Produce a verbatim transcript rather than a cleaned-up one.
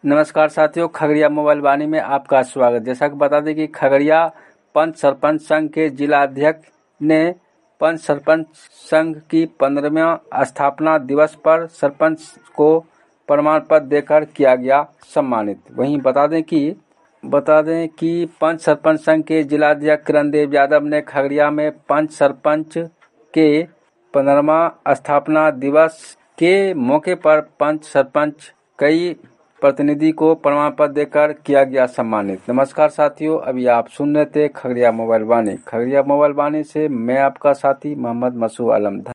नमस्कार साथियों, खगड़िया मोबाइल वाणी में आपका स्वागत। जैसा कि बता दें कि खगड़िया पंच सरपंच संघ के जिला अध्यक्ष ने पंच सरपंच संघ की पंद्रहवें स्थापना दिवस पर सरपंच को प्रमाण पत्र देकर किया गया सम्मानित। वहीं बता दें कि बता दें कि पंच सरपंच संघ के जिला अध्यक्ष किरणदेव यादव ने खगड़िया में पंच सरपंच के पंद्रहवां स्थापना दिवस के मौके पर पंच सरपंच कई प्रतिनिधि को प्रमाण पत्र देकर किया गया सम्मानित। नमस्कार साथियों, अभी आप सुन रहे थे खगड़िया मोबाइल वाणी। खगड़िया मोबाइल वाणी से मैं आपका साथी मोहम्मद मसूद आलम।